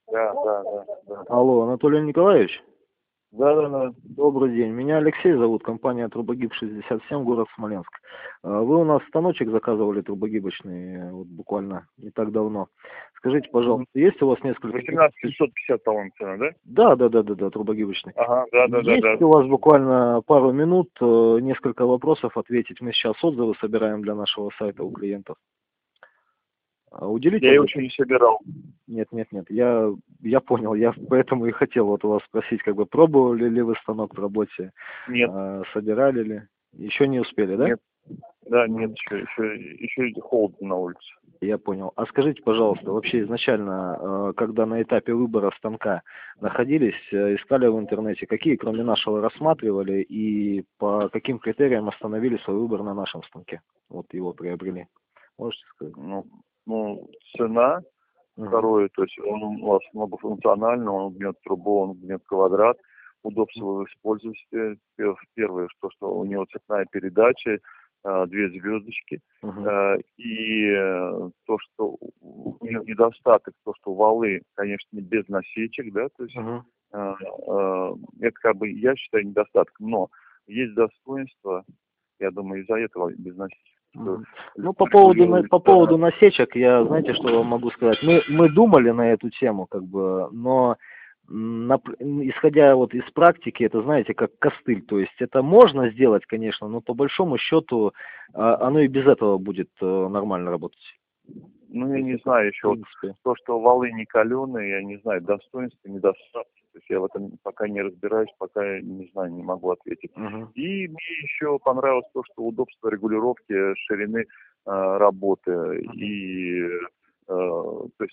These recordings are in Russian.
Да. Алло, Анатолий Николаевич? Да. Добрый день. Меня Алексей зовут, компания Трубогиб 67, город Смоленск. Вы у нас станочек заказывали трубогибочный вот буквально не так давно. Скажите, пожалуйста, есть у вас несколько... 18750, по-моему, цена, да? Да, трубогибочный. Ага, да. Есть у вас буквально пару минут, несколько вопросов ответить. Мы сейчас отзывы собираем для нашего сайта у клиентов. Уделите... Я его еще не собирал. Нет, я понял, я поэтому и хотел вот у вас спросить, как бы пробовали ли вы станок в работе? Нет. Собирали ли? Еще не успели, да? Нет. Да, нет, еще холодно на улице. Я понял. А скажите, пожалуйста, вообще изначально, когда на этапе выбора станка находились, искали в интернете, какие кроме нашего рассматривали и по каким критериям остановили свой выбор на нашем станке? Вот его приобрели. Можете сказать? Ну, цена. Второе, то есть он у вас многофункциональный, он гнет трубу, он гнет квадрат, удобство в использовании. Первое, что у него цветная передача, 2 звездочки. И то, что у него недостаток, то, что валы, конечно, без насечек, да, то есть это как бы, я считаю, недостаток. Но есть достоинство, я думаю, из-за этого без насечек. Ну, по поводу насечек, я, знаете, что вам могу сказать? Мы думали на эту тему, как бы, но исходя вот из практики, это, знаете, как костыль. То есть это можно сделать, конечно, но по большому счету оно и без этого будет нормально работать. Ну, я не знаю еще, то, что валы не каленые, я не знаю, достоинства, недостатки. То есть я в этом пока не разбираюсь, пока не знаю, не могу ответить. И мне еще понравилось то, что удобство регулировки ширины работы и то есть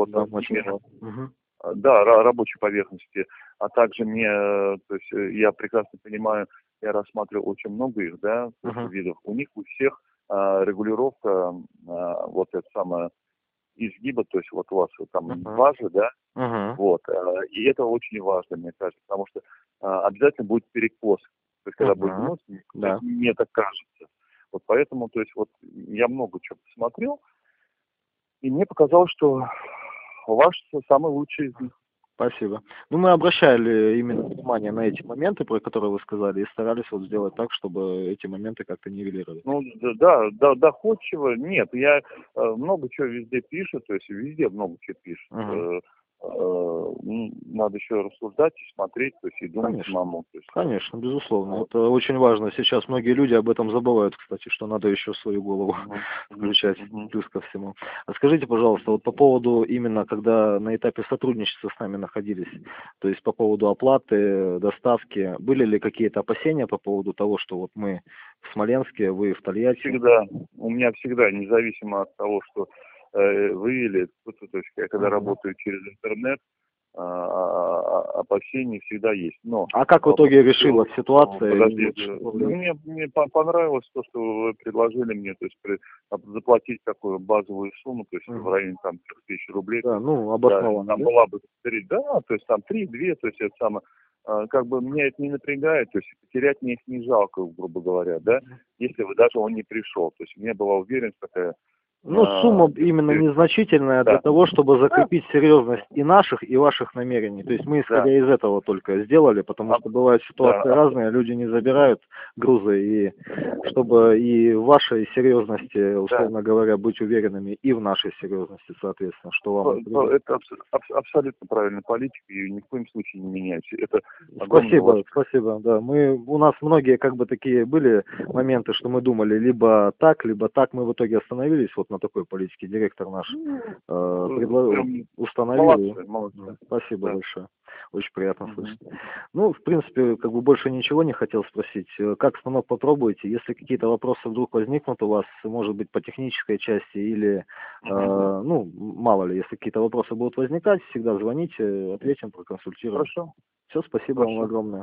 да, рабочей поверхности. А также мне, то есть я прекрасно понимаю, я рассматривал очень много их, да, видов. У них у всех регулировка вот это самое изгиба, то есть вот у вас там база, да, вот, и это очень важно, мне кажется, потому что обязательно будет перекос, то есть когда будет гнуть, мне так кажется. Вот поэтому, то есть вот я много чего посмотрел, и мне показалось, что ваш самый лучший из них. Спасибо. Ну, мы обращали именно внимание на эти моменты, про которые вы сказали, и старались вот сделать так, чтобы эти моменты как-то нивелировать. Ну, да, доходчиво. Нет, я много чего везде пишу, то есть везде много чего пишут. Надо еще рассуждать и смотреть, то есть и думать самому. Конечно, безусловно. Это очень важно. Сейчас многие люди об этом забывают, кстати, что надо еще свою голову включать, плюс ко всему. А скажите, пожалуйста, вот по поводу именно, когда на этапе сотрудничества с нами находились, то есть по поводу оплаты, доставки, были ли какие-то опасения по поводу того, что вот мы в Смоленске, вы в Тольятти? Всегда. У меня всегда, независимо от того, что вы или кто-то, то есть я когда работаю через интернет, опасения всегда есть. Но а как в итоге решилась ситуация? Мне понравилось то, что вы предложили мне, то есть заплатить такую базовую сумму, то есть в районе там 3000 рублей. Да, ну, обоснованно. Там была бы 3, да, то есть там 3-2, то есть это самое, как бы меня это не напрягает, то есть потерять мне их не жалко, грубо говоря, да, если бы даже он не пришел. То есть у меня была уверенность такая. Ну, сумма именно незначительная для того, чтобы закрепить серьезность и наших, и ваших намерений. То есть мы, исходя из этого, только сделали, потому что бывают ситуации разные, люди не забирают грузы, и чтобы и в вашей серьезности, условно говоря, быть уверенными, и в нашей серьезности, соответственно, что вам... Это абсолютно правильная политика, и ни в коем случае не меняется. Это спасибо, да. У нас многие как бы такие были моменты, что мы думали либо так, мы в итоге остановились вот на такой политике. Директор наш установил. Молодцы. Спасибо большое. Очень приятно слышать. Ну, в принципе, как бы больше ничего не хотел спросить. Как станок попробуете? Если какие-то вопросы вдруг возникнут у вас, может быть, по технической части или, ну, мало ли, если какие-то вопросы будут возникать, всегда звоните, ответим, проконсультируем. Хорошо. Все, спасибо вам огромное.